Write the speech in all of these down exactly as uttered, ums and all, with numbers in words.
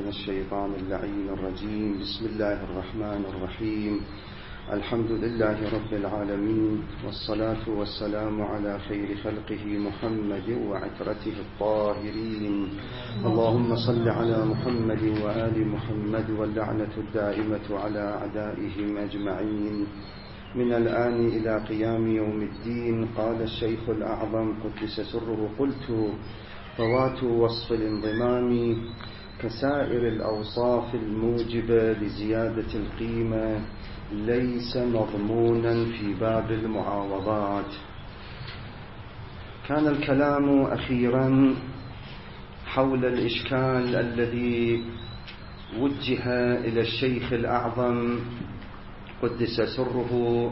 الشيطان اللعين الرجيم. بسم الله الرحمن الرحيم. الحمد لله رب العالمين، والصلاة والسلام على خير خلقه محمد وعترته الطاهرين. اللهم صل على محمد وآل محمد، واللعنة الدائمة على أعدائهم أجمعين من الآن إلى قيام يوم الدين. قال الشيخ الأعظم قدس سره: قلت: فوات وصف الانضمام كسائر الأوصاف الموجبة لزيادة القيمة ليس مضمونا في باب المعاوضات. كان الكلام أخيرا حول الإشكال الذي وجه إلى الشيخ الأعظم قدس سره،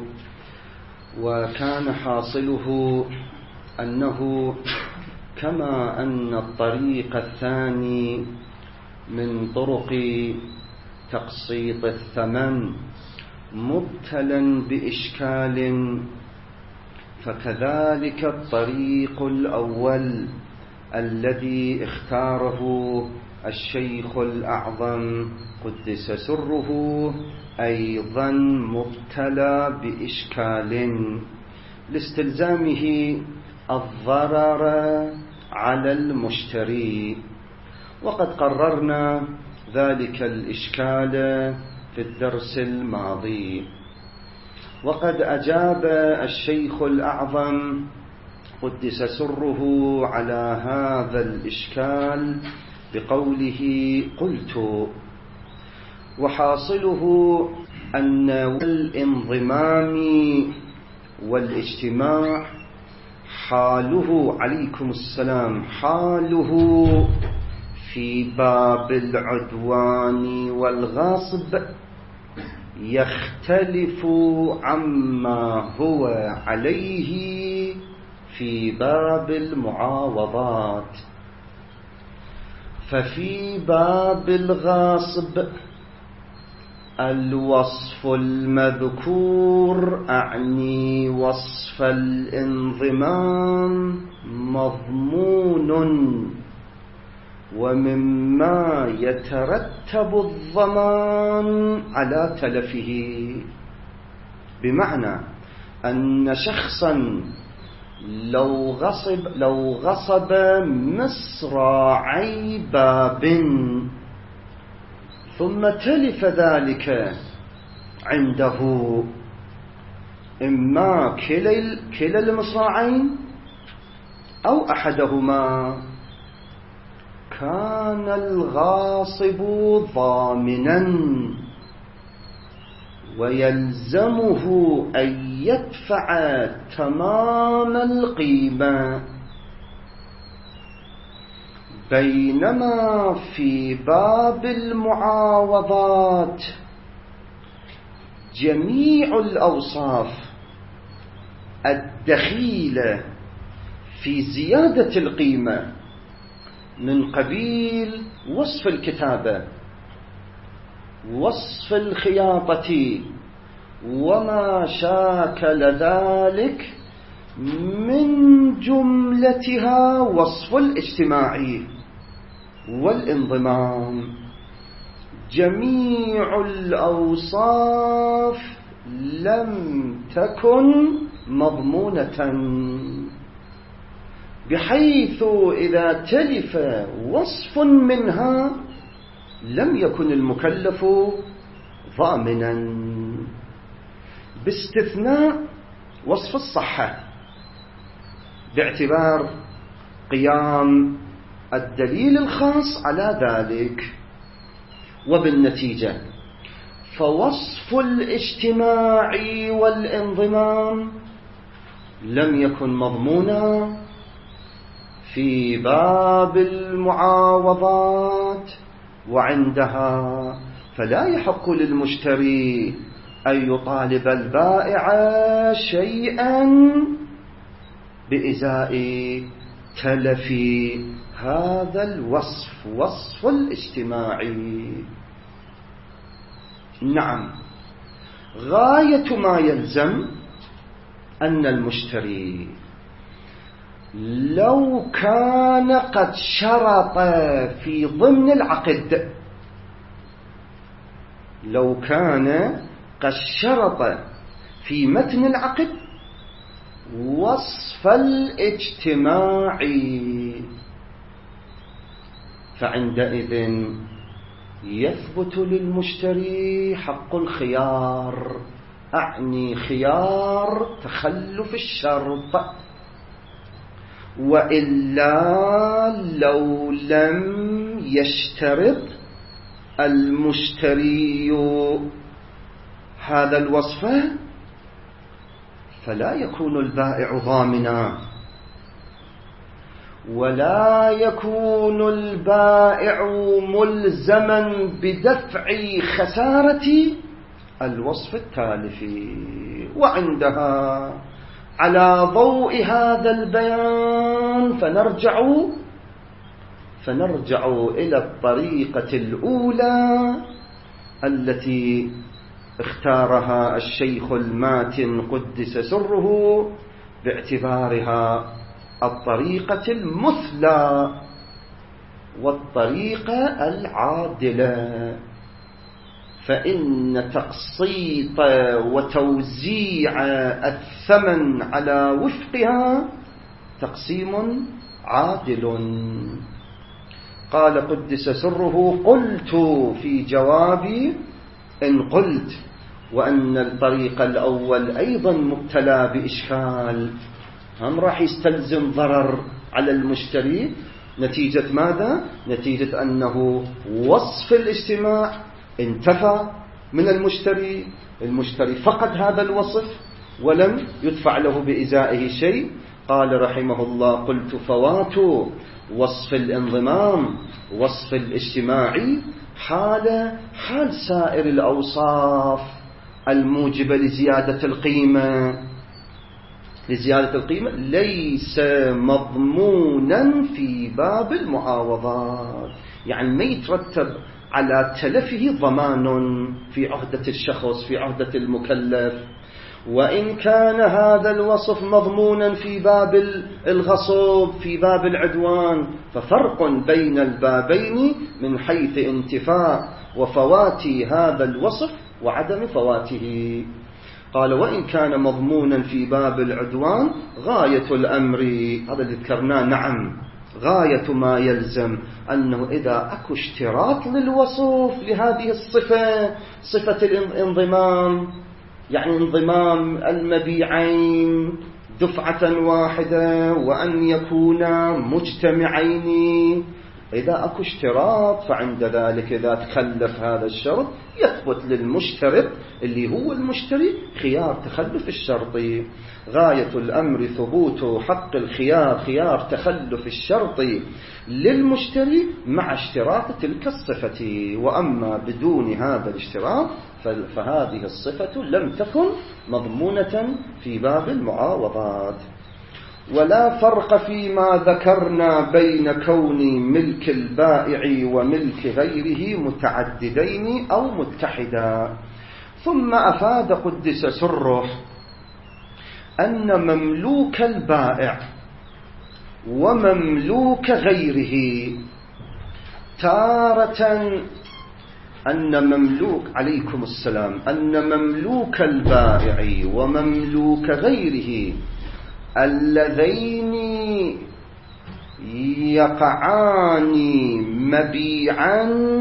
وكان حاصله أنه كما أن الطريق الثاني من طرق تقسيط الثمن مبتلا بإشكال، فكذلك الطريق الأول الذي اختاره الشيخ الأعظم قدس سره أيضا مبتلى بإشكال لاستلزامه الضرر على المشتري. وقد قررنا ذلك الإشكال في الدرس الماضي، وقد أجاب الشيخ الأعظم قدس سره على هذا الإشكال بقوله: قلت. وحاصله أن الانضمام والاجتماع حاله عليكم السلام حاله في باب العدوان والغصب يختلف عما هو عليه في باب المعاوضات. ففي باب الغصب الوصف المذكور، أعني وصف الانضمام، مضمون ومما يترتب الضمان على تلفه. بمعنى أن شخصا لو غصب لو غصب مصراعي باب ثم تلف ذلك عنده، إما كلا كلا المصراعين أو أحدهما، كان الغاصب ضامنا ويلزمه أن يدفع تمام القيمة. بينما في باب المعاوضات جميع الأوصاف الدخيلة في زيادة القيمة من قبيل وصف الكتابة، وصف الخياطة، وما شاكل ذلك، من جملتها وصف الاجتماع والانضمام، جميع الأوصاف لم تكن مضمونة، بحيث إذا تلف وصف منها لم يكن المكلف ضامنا، باستثناء وصف الصحة باعتبار قيام الدليل الخاص على ذلك. وبالنتيجة فوصف الاجتماع والانضمام لم يكن مضمونا في باب المعاوضات، وعندها فلا يحق للمشتري أن يطالب البائع شيئا بإزاء تلف هذا الوصف، وصف الاجتماعي. نعم، غاية ما يلزم أن المشتري لو كان قد شرط في ضمن العقد لو كان قد شرط في متن العقد وصف الاجتماعي، فعندئذ يثبت للمشتري حق الخيار، أعني خيار تخلف الشرط. وإلا لو لم يشترط المشتري هذا الوصف فلا يكون البائع ضامنا، ولا يكون البائع ملزما بدفع خسارة الوصف التالف. وعندها على ضوء هذا البيان فنرجع فنرجع إلى الطريقة الأولى التي اختارها الشيخ الماتن قدس سره باعتبارها الطريقة المثلى والطريقة العادلة. فإن تقسيط وتوزيع الثمن على وفقها تقسيم عادل. قال قدس سره: قلت في جوابي إن قلت وأن الطريق الأول أيضا مبتلى بإشكال، هم راح يستلزم ضرر على المشتري نتيجة ماذا؟ نتيجة أنه وصف الاجتماع انتفى من المشتري، المشتري فقد هذا الوصف ولم يدفع له بإزائه شيء. قال رحمه الله: قلت فوات وصف الانضمام وصف الاجتماعي حال حال سائر الأوصاف الموجبة لزيادة القيمة لزيادة القيمة ليس مضمونا في باب المعاوضات، يعني ما يترتب على تلفه ضمان في عهدة الشخص في عهدة المكلف. وإن كان هذا الوصف مضمونا في باب الغصب في باب العدوان ففرق بين البابين من حيث انتفاء وفوات هذا الوصف وعدم فواته. قال: وإن كان مضمونا في باب العدوان غاية الأمر، هذا اللي ذكرناه، نعم غاية ما يلزم أنه إذا أكو اشتراط للوصف لهذه الصفة، صفة الانضمام، يعني انضمام المبيعين دفعة واحدة وأن يكونا مجتمعين، إذا أكو اشتراط فعند ذلك إذا تخلف هذا الشرط يثبت للمشترط اللي هو المشتري خيار تخلف الشرط. غاية الأمر ثبوت حق الخيار خيار تخلف الشرط للمشتري مع اشتراط تلك الصفة، وأما بدون هذا الاشتراط فهذه الصفة لم تكن مضمونة في باب المعاوضات. ولا فرق فيما ذكرنا بين كون ملك البائع وملك غيره متعددين أو متحدا. ثم أفاد قدس سره أن مملوك البائع ومملوك غيره تارة أن مملوك عليكم السلام أن مملوك البائع ومملوك غيره اللذين يقعان مبيعا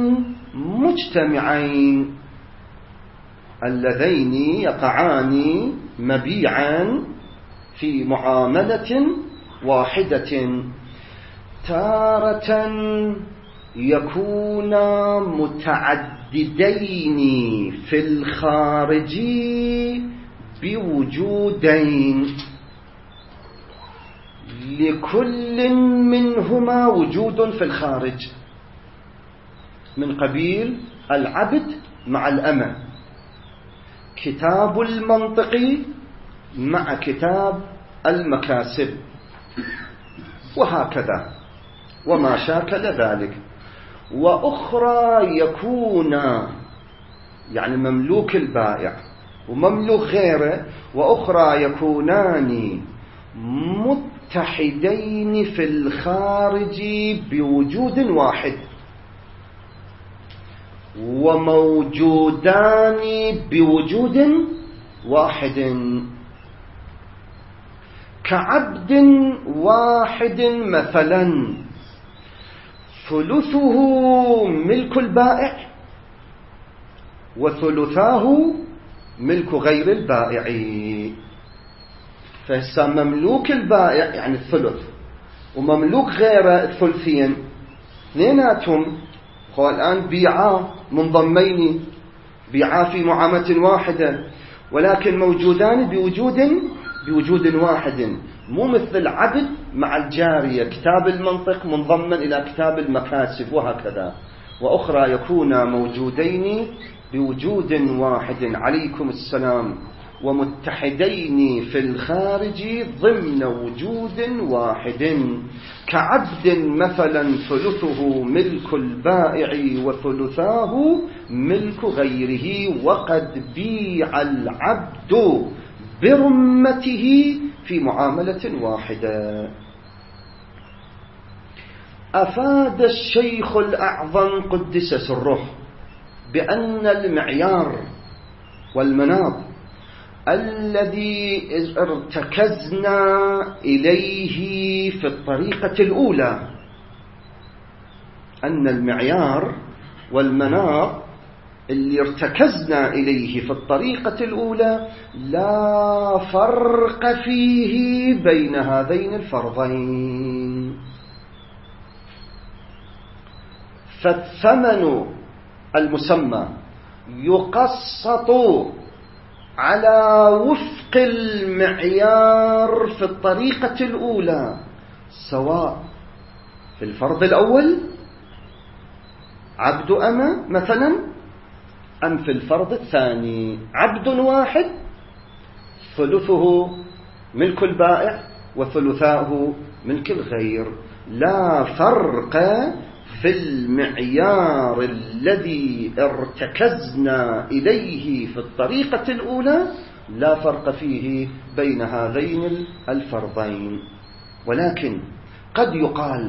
مجتمعين اللذين يقعان مبيعا في معاملة واحدة تارة يكونا متعددين في الخارج بوجودين لكل منهما وجود في الخارج من قبيل العبد مع الأمة، كتاب المنطق مع كتاب المكاسب، وهكذا وما شاكل ذلك. وأخرى يكون يعني مملوك البائع ومملوك غيره، وأخرى يكونان متحدين في الخارج بوجود واحد. وموجودان بوجود واحد، كعبد واحد مثلا ثلثه ملك البائع وثلثاه ملك غير البائع. فهسا مملوك البائع يعني الثلث ومملوك غيره الثلثين، اثنيناتهم هو الآن بيعا منضمين، بيعا في معاملة واحدة، ولكن موجودان بوجود بوجود واحد، مو مثل عبد مع الجارية، كتاب المنطق منضمن إلى كتاب المكاسب وهكذا، وأخرى يكون موجودين بوجود واحد عليكم السلام، ومتحدين في الخارج ضمن وجود واحد، كعبد مثلا ثلثه ملك البائع وثلثاه ملك غيره، وقد بيع العبد برمته في معاملة واحدة. أفاد الشيخ الأعظم قدس سره بأن المعيار والمناط الذي ارتكزنا إليه في الطريقة الأولى، أن المعيار والمناط اللي ارتكزنا إليه في الطريقة الأولى لا فرق فيه بين هذين الفرضين، فالثمن المسمى يقسط على وفق المعيار في الطريقة الأولى، سواء في الفرض الأول عبد أما مثلا، أم في الفرض الثاني عبد واحد ثلثه ملك البائع وثلثاه ملك الغير. لا فرق في المعيار الذي ارتكزنا إليه في الطريقة الأولى، لا فرق فيه بين هذين الفرضين. ولكن قد يقال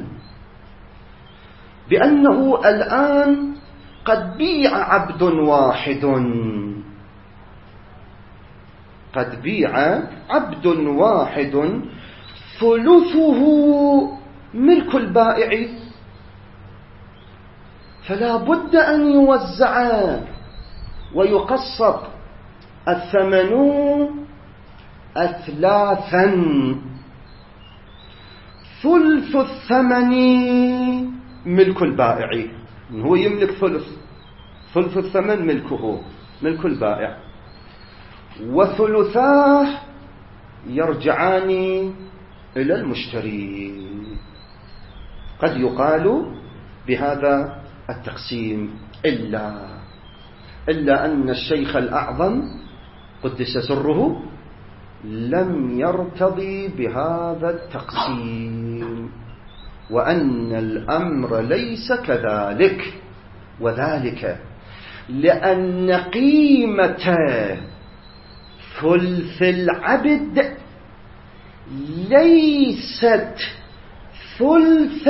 بأنه الآن قد بيع عبد واحد، قد بيع عبد واحد ثلثه ملك البائع، فلا بد أن يوزع ويقسط الثمن أثلاثا، ثلث الثمن ملك البائع، هو يملك ثلث، ثلث الثمن ملكه ملك البائع، وثلثاه يرجعان إلى المشتري. قد يقال بهذا التقسيم، إلا إلا أن الشيخ الأعظم قدس سره لم يرتضي بهذا التقسيم، وأن الأمر ليس كذلك، وذلك لأن قيمة ثلث العبد ليست ثلث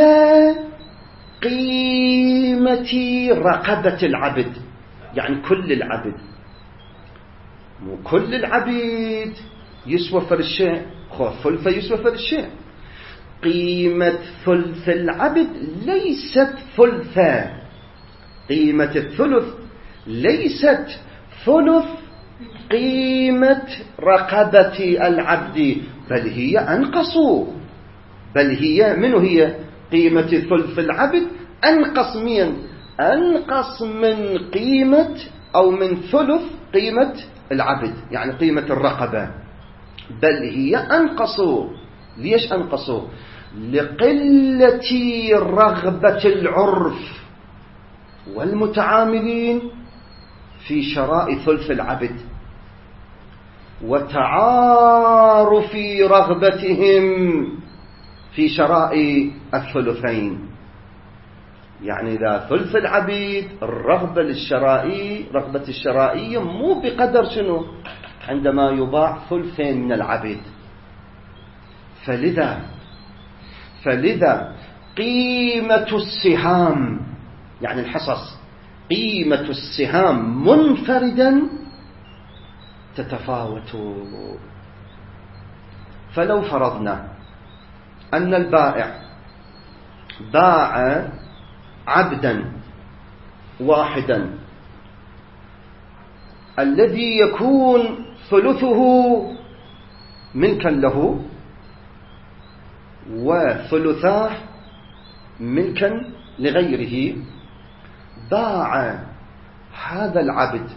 قيمة رقبة العبد، يعني كل العبد، مو كل العبيد يسوى فر الشيء، خو ثلث يسوى فر الشيء. قيمة ثلث العبد ليست ثلثا، قيمة الثلث ليست ثلث قيمة رقبة العبد، بل هي أنقص، بل هي منه هي قيمة ثلث العبد أنقص من أنقص من قيمة أو من ثلث قيمة العبد، يعني قيمة الرقبة، بل هي أنقص. ليش أنقصوا؟ لقلة رغبة العرف والمتعاملين في شراء ثلث العبد، وتعارف رغبتهم في شراء الثلثين. يعني إذا ثلث العبيد الرغبة للشرائي، رغبة الشرائية مو بقدر شنو عندما يباع ثلثين من العبيد. فلذا فلذا قيمة السهام، يعني الحصص قيمة السهام منفردا تتفاوت. فلو فرضنا أن البائع باع عبدا واحدا الذي يكون ثلثه ملكا له وثلثاه ملكا لغيره، باع هذا العبد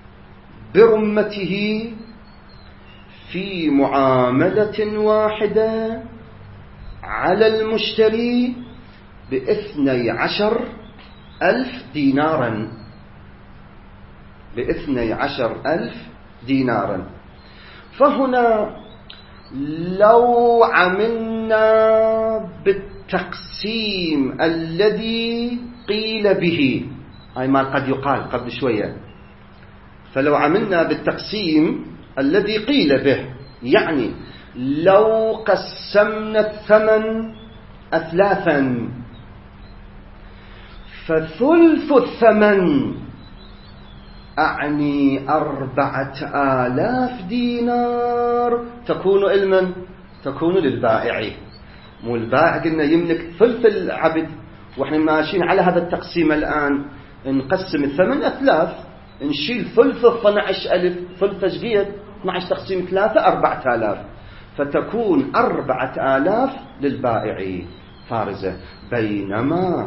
برمته في معاملة واحدة على المشتري باثني عشر ألف دينارا، باثني عشر ألف دينارا. فهنا لو عملنا بالتقسيم الذي قيل به، أي ما قد يقال قبل شوية، فلو عملنا بالتقسيم الذي قيل به، يعني لو قسمنا الثمن أثلاثا فثلث الثمن أعني أربعة آلاف دينار تكون إلمن تكون للبائع. مو البائع قلنا يملك ثلث العبد، وإحنا ماشيين على هذا التقسيم الآن. نقسم الثمن أثلاث، نشيل ثلث اثني عشر ألف، ثلث جديد اثني عشر تقسيم ثلاثة أربعة آلاف، فتكون أربعة آلاف للبائع فارزة. بينما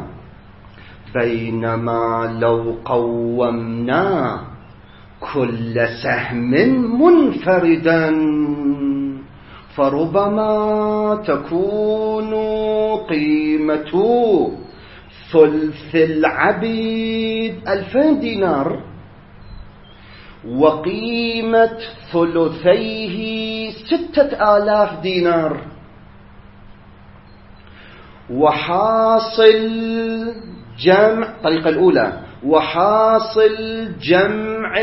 بينما لو قومنا كل سهم منفردا فربما تكون قيمة ثلث العبيد ألفين دينار، وقيمة ثلثيه ستة آلاف دينار، وحاصل جمع الطريقة الأولى وحاصل جمع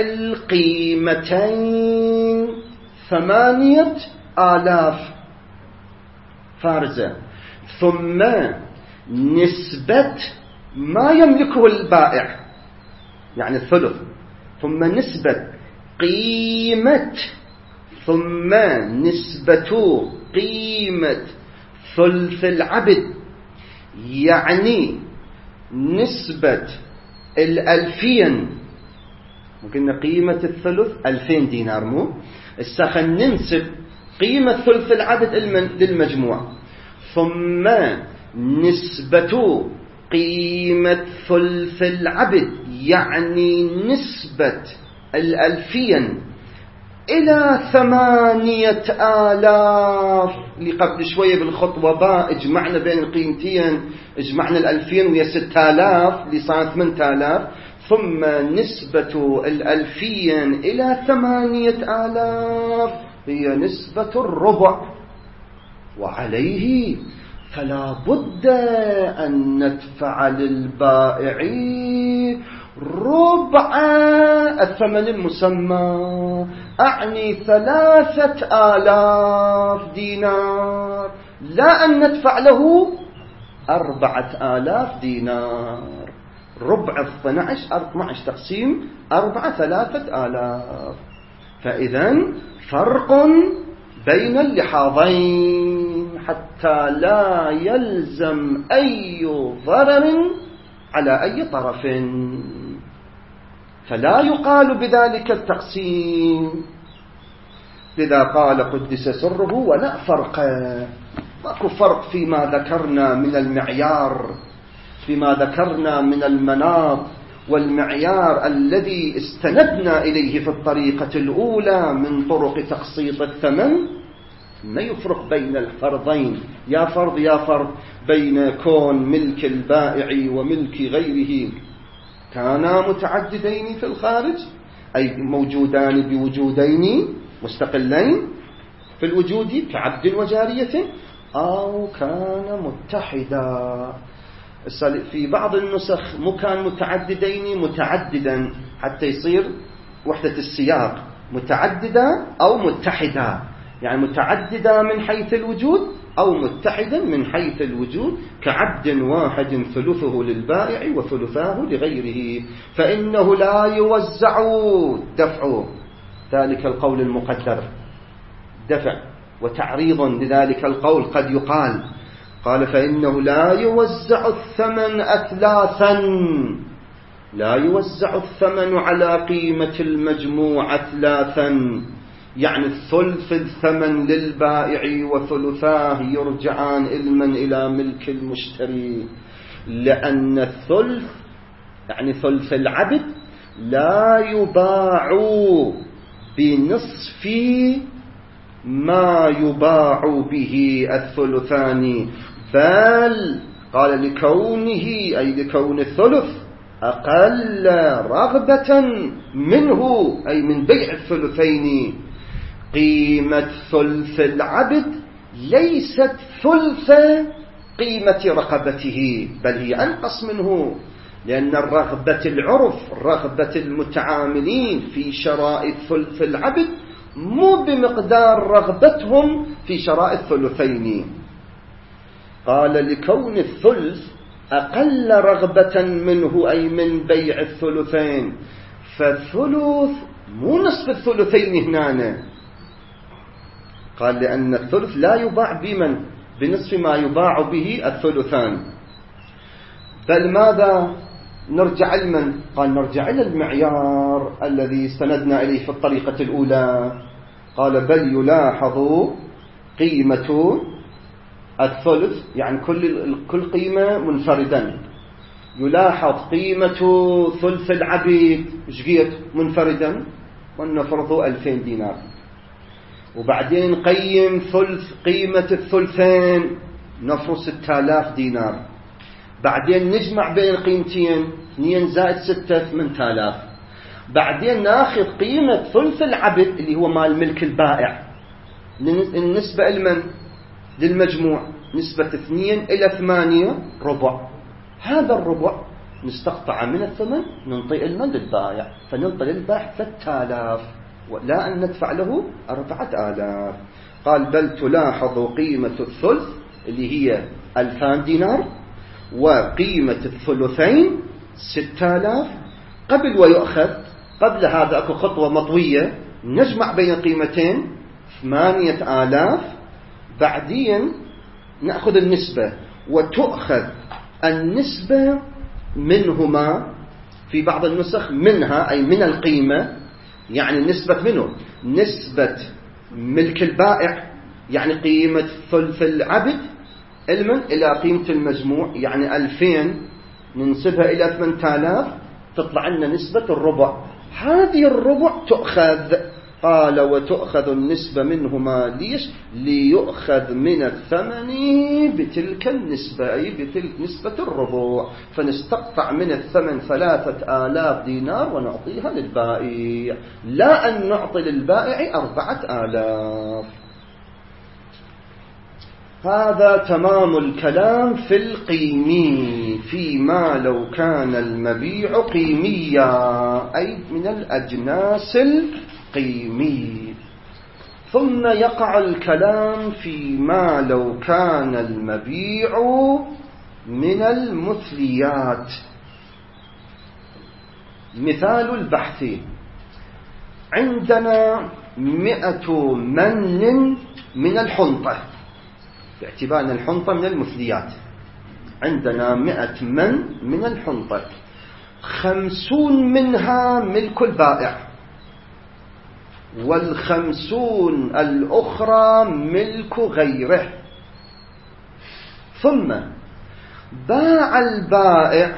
القيمتين ثمانية آلاف فارزة، ثم نسبة ما يملكه البائع يعني الثلث، ثم نسبة قيمة ثم نسبة قيمة ثلث العبد، يعني نسبة الألفين. ممكن قيمة الثلث ألفين دينار، مو السخن ننسب قيمة ثلث العدد للمجموع، ثم نسبة قيمة ثلث العبد يعني نسبة الألفين إلى ثمانية آلاف. لقبل شوية بالخطوة باء اجمعنا بين القيمتين، اجمعنا الألفين ويا ستة آلاف لصار ثمانية آلاف، ثم نسبة الألفين إلى ثمانية آلاف هي نسبة الربع، وعليه فلا بد أن ندفع للبائع ربع الثمن المسمى، أعني ثلاثة آلاف دينار، لا أن ندفع له أربعة آلاف دينار. ربع اثني عشر اثني عشر تقسيم أربعة ثلاثة آلاف. فإذن فرق بين اللحاظين حتى لا يلزم أي ضرر على أي طرف، فلا يقال بذلك التقسيم. لذا قال قدس سره ولا فرق، ماكو فرق فيما ذكرنا من المعيار، فيما ذكرنا من المناط والمعيار الذي استندنا إليه في الطريقة الأولى من طرق تقسيط الثمن. ما يفرق بين الفرضين، يا فرض يا فرض، بين كون ملك البائع وملك غيره كانا متعددين في الخارج، أي موجودان بوجودين مستقلين في الوجود كعبد وجارية، أو كان متحدا. في بعض النسخ مكان متعددين متعددا حتى يصير وحدة السياق، متعددة أو متحدة، يعني متعددة من حيث الوجود أو متحدا من حيث الوجود كعبد واحد ثلثه للبائع وثلثاه لغيره، فإنه لا يوزع دفع ذلك القول المقدر، دفع وتعريض لذلك القول قد يقال، قال فإنه لا يوزع الثمن أثلاثا، لا يوزع الثمن على قيمة المجموع أثلاثا، يعني الثلث الثمن للبائع وثلثاه يرجعان علما إلى ملك المشتري، لأن الثلث يعني ثلث العبد لا يباع بنصف ما يباع به الثلثان، بل قال لكونه أي لكون الثلث أقل رغبة منه أي من بيع الثلثين، قيمة ثلث العبد ليست ثلث قيمة رقبته بل هي أنقص منه، لأن الرغبة العرف رغبة المتعاملين في شراء ثلث العبد مو بمقدار رغبتهم في شراء الثلثين. قال لكون الثلث أقل رغبة منه أي من بيع الثلثين، فالثلث مو نصف الثلثين هنا، قال لأن الثلث لا يباع بمن بنصف ما يباع به الثلثان، بل ماذا نرجع لمن؟ قال نرجع إلى المعيار الذي استندنا إليه في الطريقة الأولى، قال بل يلاحظ قيمة الثلث يعني كل كل قيمة منفردا، يلاحظ قيمة ثلث العبيد جيت منفردا ونفرضه ألفين دينار، وبعدين قيم ثلث قيمة الثلثين نفرض ستة آلاف دينار، بعدين نجمع بين القيمتين اثنين زائد ستة ثمانية آلاف، بعدين ناخذ قيمة ثلث العبد اللي هو مال ملك البائع النسبة لمن؟ للمجموع، نسبة اثنين إلى ثمانية ربع، هذا الربع نستقطع من الثمن ننطي المن للبائع، فننطي للبائع ثلاثة آلاف ولا أن ندفع له أربعة آلاف. قال بل تلاحظ قيمة الثلث اللي هي ألفان دينار وقيمة الثلثين ستة آلاف، قبل ويؤخذ قبل هذا أكو خطوة مطوية نجمع بين القيمتين ثمانية آلاف، بعدين نأخذ النسبة وتؤخذ النسبة منهما في بعض النسخ منها أي من القيمة، يعني نسبة منه نسبة ملك البائع يعني قيمة ثلث العبد علما إلى قيمة المجموع، يعني ألفين ننسبها إلى ثمانية آلاف تطلع لنا نسبة الربع، هذه الربع تؤخذ، قال وتؤخذ النسبة منهما ليش؟ ليؤخذ من الثمن بتلك النسبة أي بتلك نسبة الربع، فنستقطع من الثمن ثلاثة آلاف دينار ونعطيها للبائع، لا أن نعطي للبائع أربعة آلاف. هذا تمام الكلام في القيمي، فيما لو كان المبيع قيميا أي من الأجناس القيمي. ثم يقع الكلام فيما لو كان المبيع من المثليات. مثال البحث: عندنا مئة من من الحنطة، باعتبار أن الحنطة من المثليات، عندنا مئة من من الحنطة، خمسون منها ملك البائع والخمسون الأخرى ملك غيره. ثم باع البائع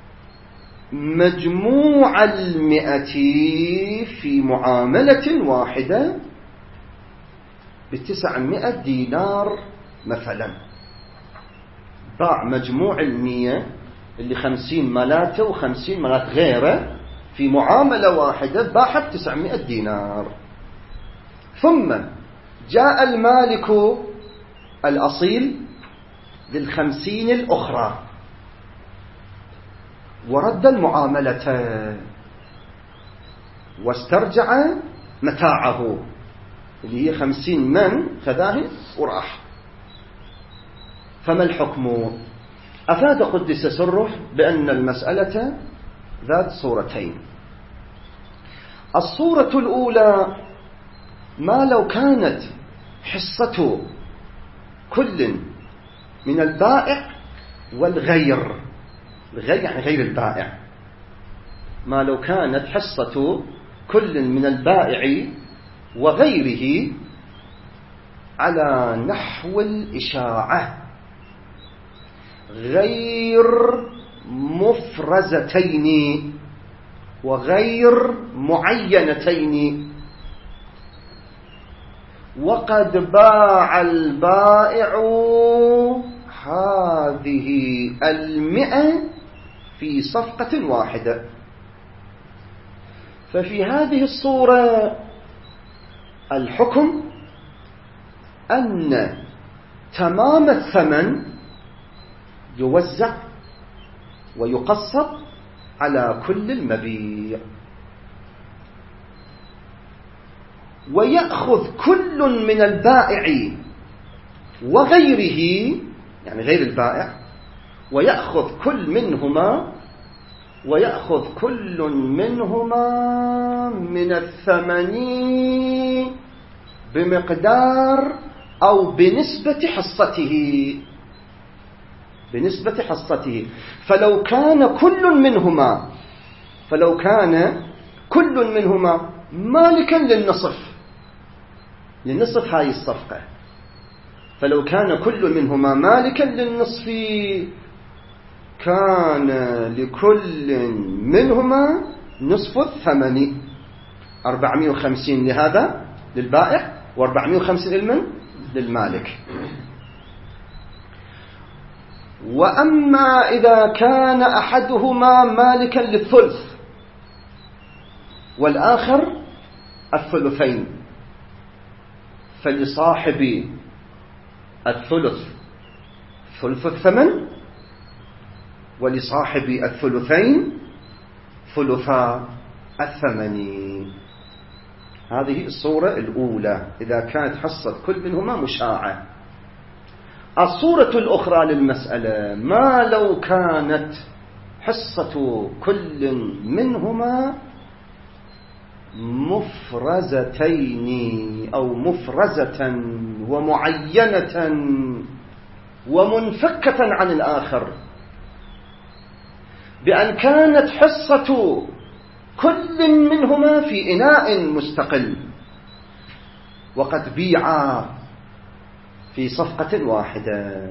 مجموع المئة في معاملة واحدة بتسعمائة دينار مثلا، باع مجموع المية اللي خمسين مالاته وخمسين مالات غيره في معاملة واحدة باعها بتسعمائة دينار. ثم جاء المالك الأصيل للخمسين الأخرى ورد المعاملة واسترجع متاعه اللي هي خمسين من خذاه وراح. فما الحكم؟ أفاد قدس سره بأن المسألة ذات صورتين. الصورة الأولى ما لو كانت حصة كل من البائع والغير، الغير يعني غير البائع، ما لو كانت حصة كل من البائع وغيره على نحو الإشاعة غير مفرزتين وغير معينتين، وقد باع البائع هذه المئة في صفقة واحدة. ففي هذه الصورة الحكم أن تمام الثمن يوزع ويقسط على كل المبيع، ويأخذ كل من البائع وغيره يعني غير البائع، ويأخذ كل منهما ويأخذ كل منهما من الثمن بمقدار أو بنسبة حصته، بنسبة حصته. فلو كان كل منهما فلو كان كل منهما مالكا للنصف للنصف هاي الصفقة، فلو كان كل منهما مالكا للنصف كان لكل منهما نصف الثمن، أربعمائة وخمسين لهذا للبائع وأربعمائة وخمسين لمن؟ للمالك. وأما إذا كان أحدهما مالكا للثلث والآخر الثلثين فلصاحب الثلث ثلث الثمن ولصاحب الثلثين ثلثا الثمن. هذه الصورة الأولى إذا كانت حصة كل منهما مشاعة. الصورة الأخرى للمسألة ما لو كانت حصة كل منهما مفرزتين أو مفرزة ومعينة ومنفكة عن الآخر، بأن كانت حصة كل منهما في إناء مستقل وقد بيعا في صفقة واحدة.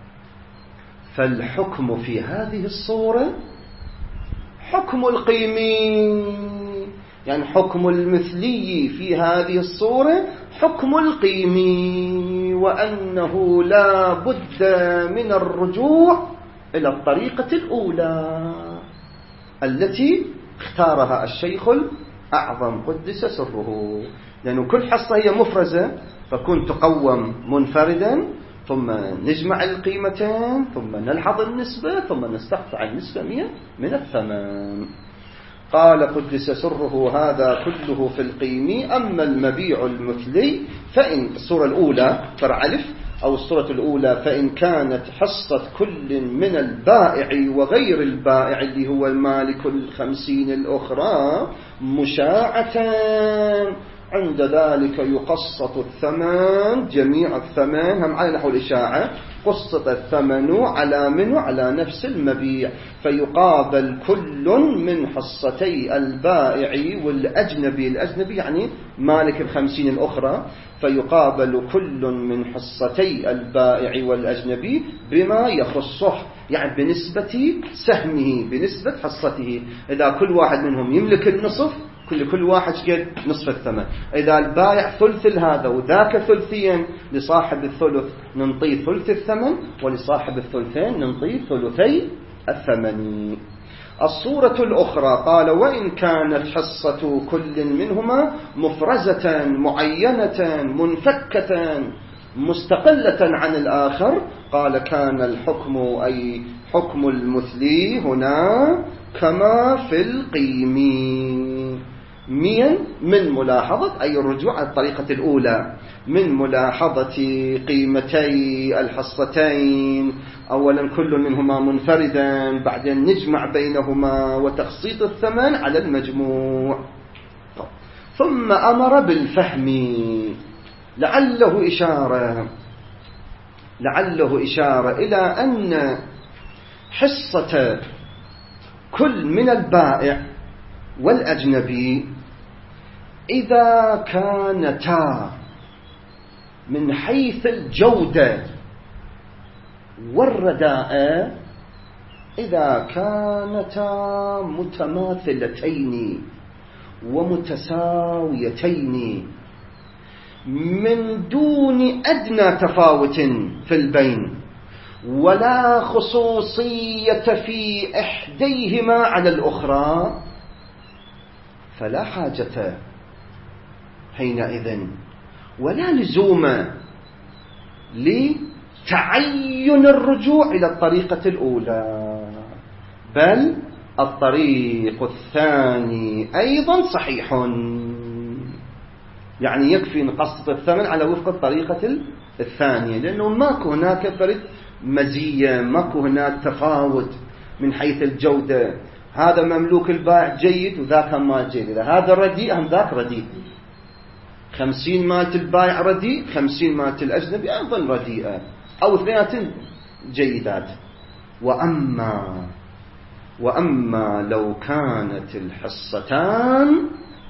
فالحكم في هذه الصورة حكم القيمي، يعني حكم المثلي في هذه الصورة حكم القيمي، وأنه لا بد من الرجوع إلى الطريقة الأولى التي اختارها الشيخ الأعظم قدس سره، لأن كل حصة هي مفرزة فكنت تقوم منفردا، ثم نجمع القيمتين، ثم نلحظ النسبة، ثم نستقطع النسبة مئة من الثمن. قال قدس سره هذا كله في القيمي. أما المبيع المثلي فإن الصورة الأولى فرع ألف أو الصورة الأولى فإن كانت حصة كل من البائع وغير البائع اللي هو المالك الخمسين الأخرى مشاعة، عند ذلك يقسط الثمن، جميع الثمن هم على نحو الإشاعة، قسط الثمن على منه على نفس المبيع، فيقابل كل من حصتي البائع والأجنبي، الأجنبي يعني مالك الخمسين الأخرى، فيقابل كل من حصتي البائع والأجنبي بما يخصه، يعني بنسبة سهمه، بنسبة حصته. إذا كل واحد منهم يملك النصف كل كل واحد قد نصف الثمن. إذا البائع ثلث هذا وذاك ثلثين، لصاحب الثلث ننطيه ثلث الثمن ولصاحب الثلثين ننطيه ثلثي الثمن. الصورة الأخرى قال وإن كانت حصة كل منهما مفرزة معينة منفكة مستقلة عن الآخر، قال كان الحكم أي حكم المثلي هنا كما في القيمي. مين؟ من ملاحظة، أي الرجوع على الطريقة الأولى، من ملاحظة قيمتي الحصتين، أولا كل منهما منفردا، بعدين نجمع بينهما وتخصيص الثمن على المجموع. ثم أمر بالفهم، لعله إشارة لعله إشارة إلى أن حصة كل من البائع والأجنبي إذا كانتا من حيث الجودة والرداءة، إذا كانتا متماثلتين ومتساويتين من دون أدنى تفاوت في البين، ولا خصوصية في إحديهما على الأخرى، فلا حاجة حينئذ ولا لزوم لتعين الرجوع إلى الطريقة الأولى، بل الطريق الثاني أيضا صحيح، يعني يكفي نقسط الثمن على وفق الطريقة الثانية، لأنه ماكو هناك فرق مزية، ماكو هناك تفاوت من حيث الجودة، هذا مملوك البائع جيد وذاك ما جيد، هذا رديء هم ذاك رديء، خمسين مالت البائع رديء، خمسين مالت الأجنبي أيضا رديئة، أو اثنين جيدات. وأما وأما لو كانت الحصتان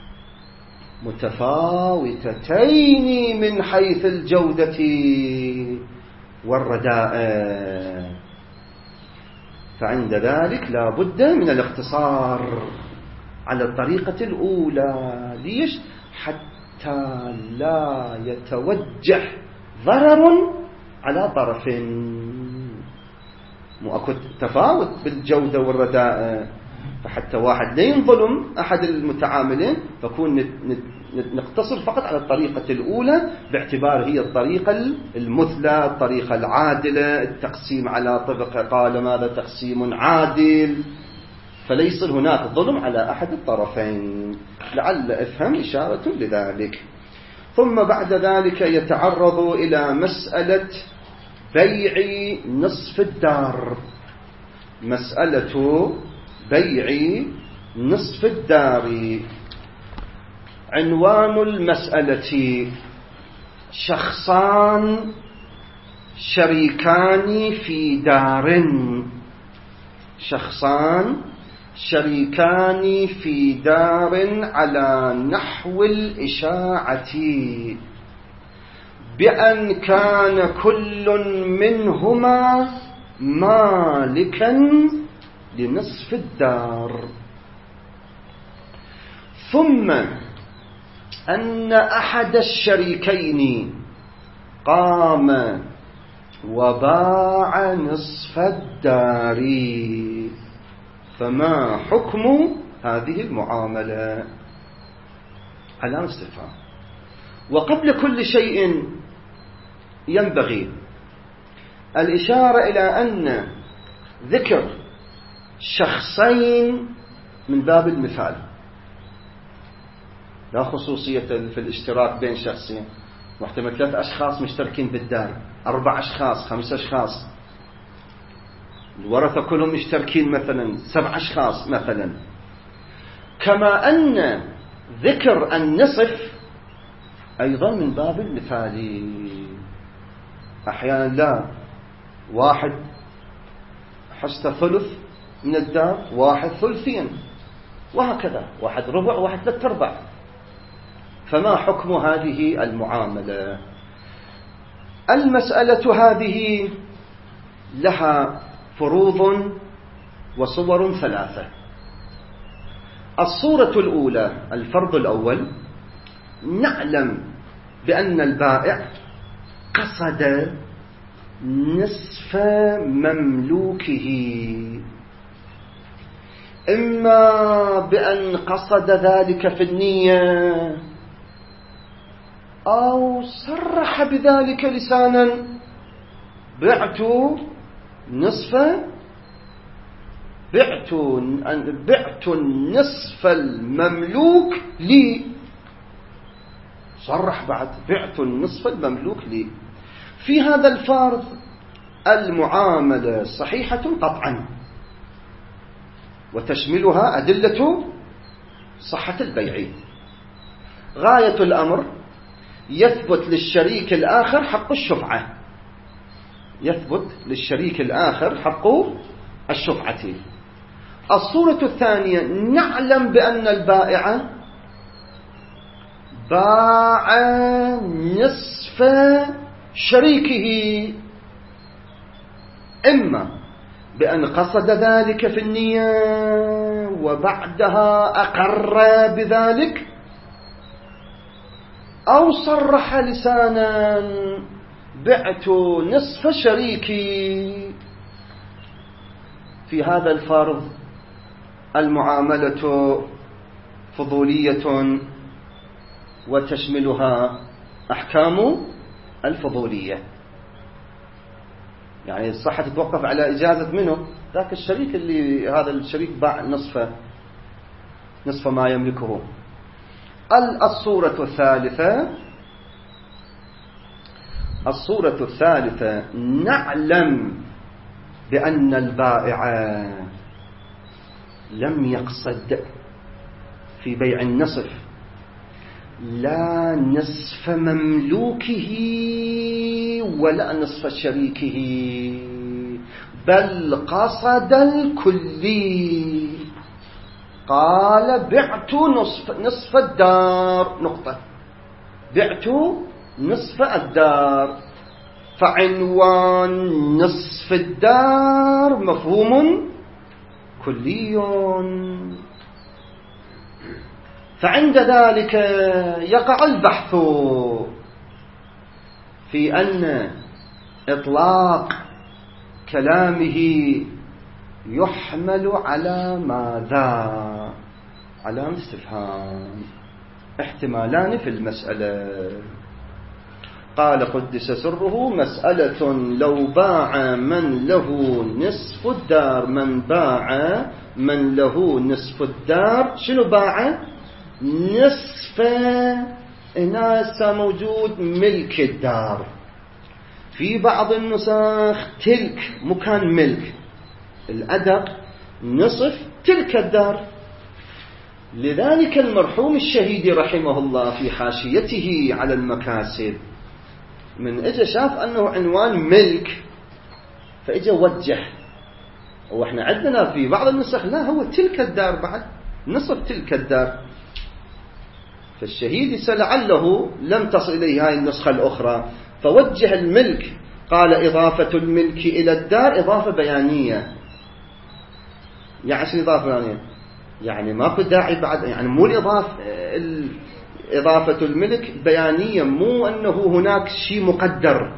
متفاوتتين من حيث الجودة والرداءة، فعند ذلك لا بد من الاقتصار على الطريقة الأولى. ليش؟ حتى لا يتوجه ضرر على طرف، مو أكو تفاوت بالجودة والرداءة، فحتى واحد لا ينظلم أحد المتعاملين، فكون نقتصر فقط على الطريقة الأولى باعتبار هي الطريقة المثلى، الطريقة العادلة، التقسيم على طبقة قال ماذا تقسيم عادل، فليس هناك ظلم على أحد الطرفين. لعل أفهم إشارة لذلك. ثم بعد ذلك يتعرض إلى مسألة بيع نصف الدار، مسألة بيع نصف الدار. عنوان المسألة: شخصان شريكان في دار، شخصان شريكان في دار على نحو الإشاعة، بأن كان كل منهما مالكا لنصف الدار، ثم أن أحد الشريكين قام وباع نصف الدار، فما حكم هذه المعاملة؟ علامة استفهام. وقبل كل شيء ينبغي الإشارة إلى أن ذكر شخصين من باب المثال، لا خصوصية في الاشتراك بين شخصين، واحتمال ثلاث أشخاص مشتركين بالدار، أربع أشخاص، خمس أشخاص، الورثة كلهم مشتركين مثلا سبع أشخاص مثلا. كما أن ذكر النصف أيضا من باب المثال، أحيانا لا، واحد حصة ثلث من الدار، واحد ثلثين، وهكذا، واحد ربع، واحد ثلاث أرباع، فما حكم هذه المعاملة؟ المسألة هذه لها فروض وصور ثلاثة. الصورة الأولى، الفرض الأول: نعلم بأن البائع قصد نصف مملوكه، إما بأن قصد ذلك في النية أو صرح بذلك لسانا: بعت نصف بعت بعت النصف المملوك لي، صرح بعد بعت النصف المملوك لي. في هذا الفرض المعاملة صحيحة قطعا، وتشملها أدلة صحة البيع. غاية الأمر يثبت للشريك الآخر حق الشفعة، يثبت للشريك الآخر حق الشفعة. الصورة الثانية، نعلم بأن البائع باع نصف شريكه، إما بأن قصد ذلك في النية وبعدها أقر بذلك، أو صرح لسانا بعت نصف شريكي. في هذا الفرض المعاملة فضولية وتشملها أحكام الفضولية، يعني الصحة تتوقف على إجازة منه ذاك الشريك اللي هذا الشريك باع نصف نصف ما يملكه. الصورة الثالثة الصورة الثالثة نعلم بأن البائع لم يقصد في بيع النصف لا نصف مملوكه ولا نصف شريكه، بل قصد الكلي. قال بعت نصف, نصف الدار نقطة، بعت نصف الدار، فعنوان نصف الدار مفهوم كلي. فعند ذلك يقع البحث في أن إطلاق كلامه يحمل على ماذا؟ على استفهام، احتمالان في المسألة. قال قدس سره: مسألة لو باع من له نصف الدار، من باع من له نصف الدار، شنو باع؟ نصف ناس موجود ملك الدار. في بعض النسخ تلك مكان ملك، الأدق نصف تلك الدار. لذلك المرحوم الشهيدي رحمه الله في حاشيته على المكاسب من اجى شاف أنه عنوان ملك فاجى وجه، واحنا عندنا في بعض النسخ لا هو تلك الدار، بعد نصف تلك الدار. فالشهيد لعله لم تصل إليه هاي النسخة الأخرى فوجه الملك، قال إضافة الملك إلى الدار إضافة بيانية. يعني شو إضافة بيانية؟ يعني ما في داعي بعد، يعني مو الإضافة إضافة الملك بيانية، مو أنه هناك شيء مقدر.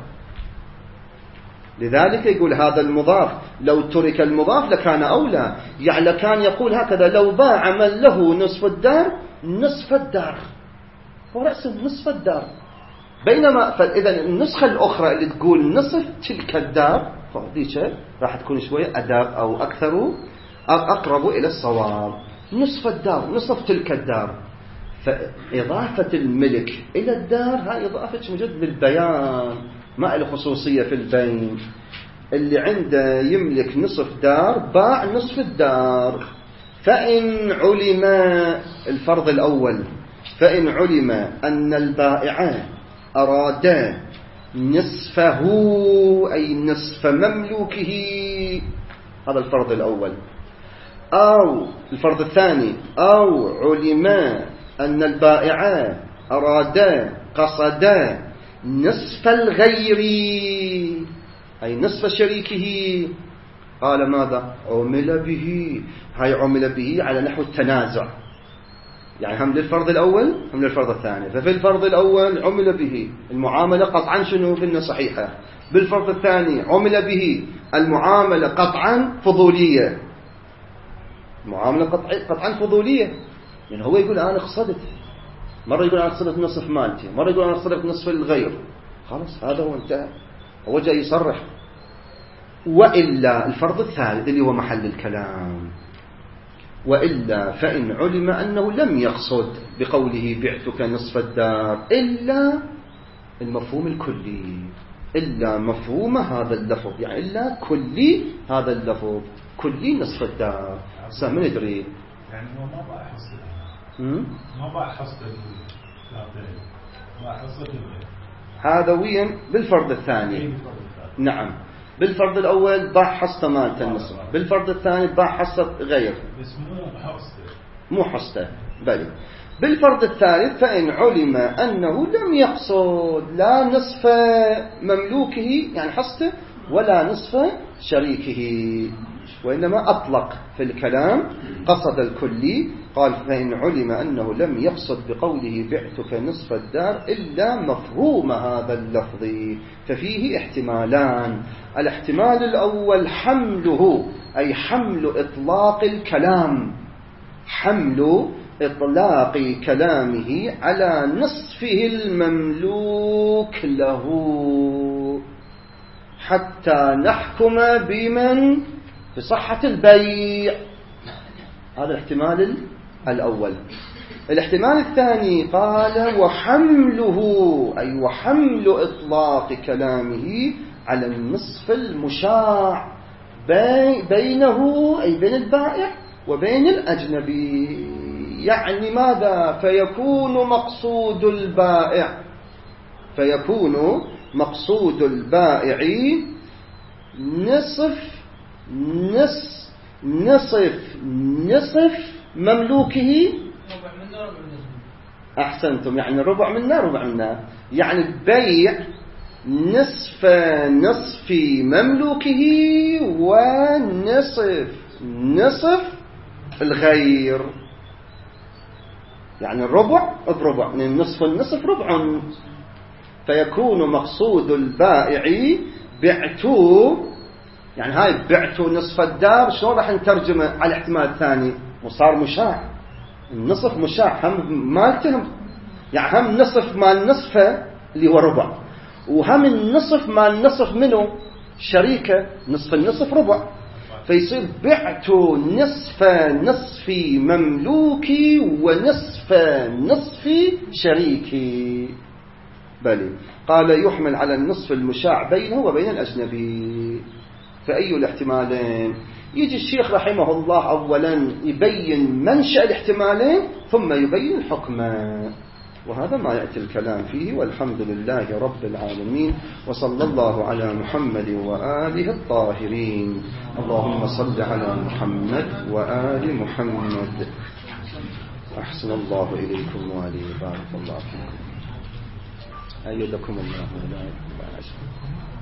لذلك يقول هذا المضاف لو ترك المضاف لكان أولى، يعني كان يقول هكذا: لو باع من له نصف الدار نصف الدار، هو رأسه نصف الدار. بينما فإذا النسخة الأخرى اللي تقول نصف تلك الدار فهذه راح تكون شوية أدق أو أكثر أو أقرب إلى الصواب. نصف الدار نصف تلك الدار، فإضافة الملك إلى الدار هاي إضافة مجرد بالبيان، ما له خصوصية في البين. اللي عنده يملك نصف دار باع نصف الدار. فإن علم الفرض الأول، فإن علم أن البائع أراد نصفه أي نصف مملوكه، هذا الفرض الأول. أو الفرض الثاني، أو علم أن البائع أراد قصد نصف الغير أي نصف شريكه، قال ماذا؟ عمل به. هاي عمل به على نحو التنازع، يعني هم للفرض الأول هم للفرض الثاني. ففي الفرض الأول عمل به، المعاملة قطعا شنو؟ قلنا صحيحة. بالفرض الثاني عمل به، المعاملة قطعا فضولية، المعاملة قطعا فضولية. يعني هو يقول أنا قصدت، مرة يقول أنا قصدت نصف مالتي، مرة يقول أنا قصدت نصف الغير، خلاص هذا هو انتهى. هو جاي يصرح وإلا الفرض الثالث اللي هو محل الكلام، وإلا فإن علم أنه لم يقصد بقوله بعتك نصف الدار إلا المفهوم الكلي، إلا مفهوم هذا اللفظ، يعني إلا كلي هذا اللفظ، كلي نصف الدار. سامن ندري يعني هو ما بقى حصل ما بقى حصل ما حصل هذا وين بالفرض الثاني. نعم بالفرض الأول ضع حصة مالته النصف، بالفرض الثاني ضع حصة غير بس مو حصته مو حصته بل بالفرض الثالث فإن علم أنه لم يقصد لا نصف مملوكه يعني حصته ولا نصف شريكه، وإنما أطلق في الكلام قصد الكلي. قال فإن علم أنه لم يقصد بقوله بعتك نصف الدار إلا مفهوم هذا اللفظ، ففيه احتمالان. الاحتمال الأول حمله أي حمل إطلاق الكلام، حمل إطلاق كلامه على نصفه المملوك له حتى نحكم بمن بصحة البيع. هذا الاحتمال الأول. الاحتمال الثاني قال وحمله أي وحمل إطلاق كلامه على النصف المشاع بينه أي بين البائع وبين الأجنبي. يعني ماذا؟ فيكون مقصود البائع فيكون مقصود البائع نصف نصف نصف نصف مملوكه. أحسنتم، يعني ربع منا ربع منا، يعني بيع نصف نصف مملوكه ونصف نصف الغير، يعني الربع بربع، من النصف النصف ربع. فيكون مقصود البائع بعتو، يعني هاي بعتو نصف الدار. شلون راح نترجمه على الاحتمال الثاني؟ وصار مشاع، النصف مشاع هم مالتهم، يعني هم نصف مال نصفه اللي هو ربع، وهم النصف مال نصف منه شريكه نصف النصف ربع. فيصير بعت نصف نصف مملوكي ونصف نصف شريكي. بلي قال يحمل على النصف المشاع بينه وبين الأجنبي. فأي الاحتمالين؟ يجي الشيخ رحمه الله أولا يبين منشأ الاحتمالين ثم يبين الحكم، وهذا ما يأتي الكلام فيه. والحمد لله رب العالمين، وصلى الله على محمد وآله الطاهرين. اللهم صل على محمد وآل محمد. أحسن الله إليكم وآله، بارك الله فيكم، أيدكم الله ولا